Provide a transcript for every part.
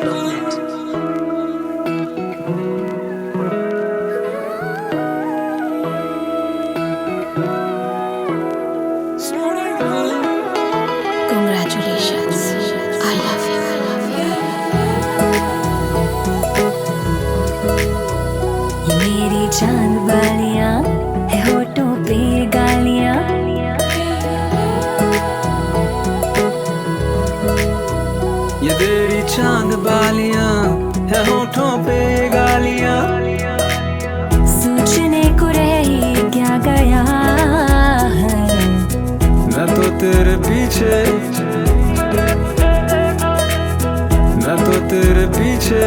Congratulations. I love you. ये मेरी चांद बालियां है होठों पे गालियां, ये तेरी चांद बालियां है होठों पे गालियां, सोचने को रह क्या गया है। मैं तो तेरे पीछे, मैं तो तेरे पीछे,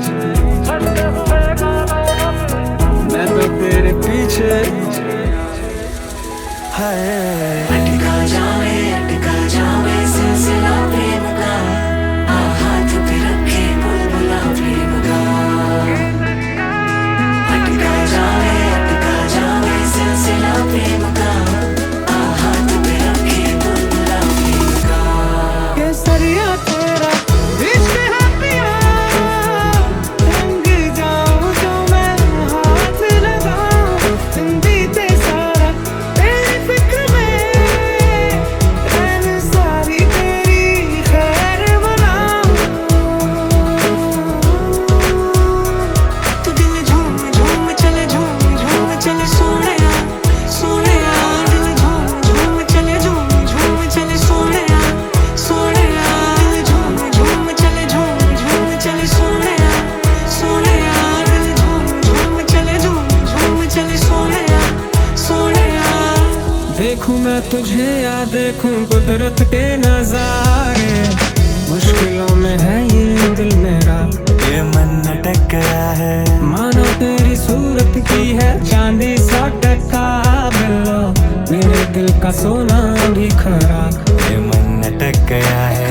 मैं तो तेरे पीछे अटका जावे सिलसिला प्रेम का, हाथ पे रखे बुलबुला प्रेम का। अटका जावे सिलसिला प्रेम का, हाथ पे रखे बुलबुला प्रेम का। केसरिया तेरा इश्क है पिया, रंग जाऊं जो मैं हाथ लगाऊं, दिन बीते सारा तेरी फिक्र में, रहन सारी तेरी खैर मनाऊं। तू दिल झूम झूम चले सोहणिया सोहणिया, दिल झूम चले सोहणिया सोहणिया, दिल झूम चले सोहणिया सोहणिया, दिल झूम चले सोहणिया सोहणिया। देखूं मैं तुझे या देखूं कुदरत के नजारे, मुश्किलों में है ये दिल मेरा, ये मन अटक गया है। मानो तेरी सूरत की है चांदी सा टका बिल्लो, मेरे दिल का सोना भी खरा। ये मन अटक गया है।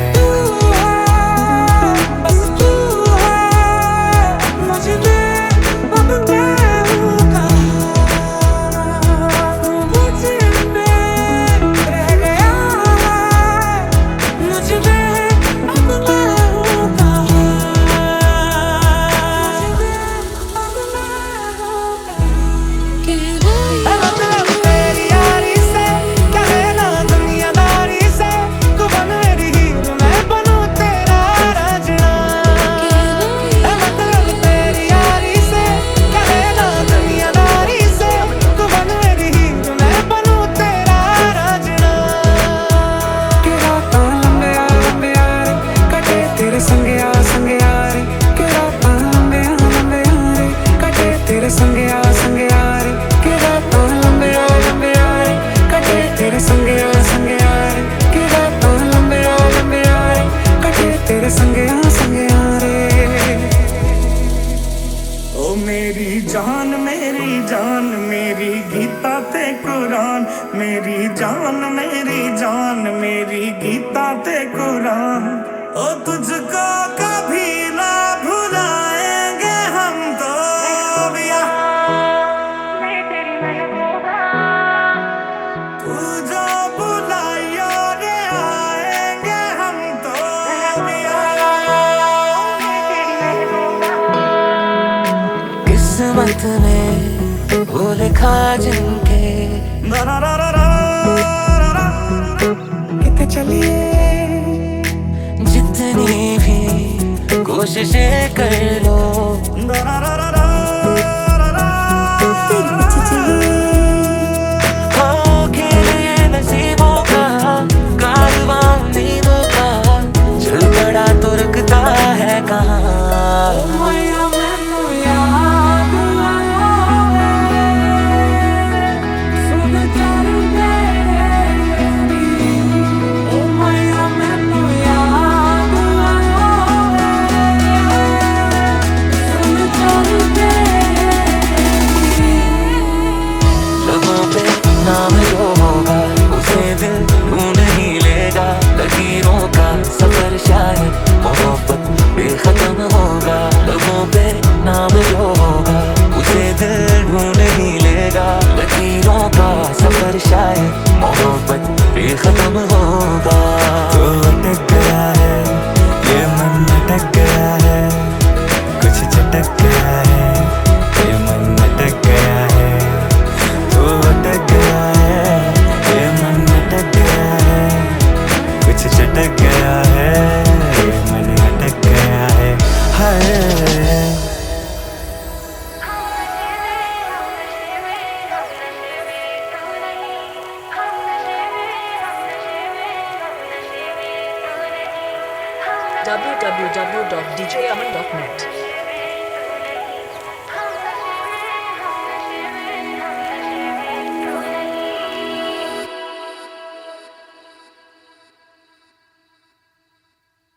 बस तू है मुझे दे, अब मैं हूँ कहाँ, मुझे में रह गया है, मुझे दे, अब मैं हूँ कहाँ, मतलब तेरी यारी से क्या लेना दुनियादारी से, तू बन मेरी हीर मैं बनूं तेरा रांझना। मतलब तेरी यारी से क्या लेना दुनियादारी से, तू बन मेरी हीर मैं बनूं तेरा रांझना। कि रातां लंबे यार कटे तेरे संग यार कि रातां लंबे यार कटे तेरे संग यार कि रातां लंबे यार कटे तेरे संग यार कि रातां लंबे यार कटे तेरे संग यार। ओ मेरी जान मेरी गीता ते कुरान, मेरी जान मेरी गीता ते कुरान। ओ तुझको कभी ना भुलाएंगे हम तो बिया, तू जो बुलाइयो रे आएंगे हम तो बिया। किस्मत में वो लिखा जिनके, कितने चलिए जितनी भी कोशिशें कर लो, हो खेल ये नसीबों का कारवां उम्मीदों का, चल पड़ा तो रुकता है कहाँ। www.djaman.net.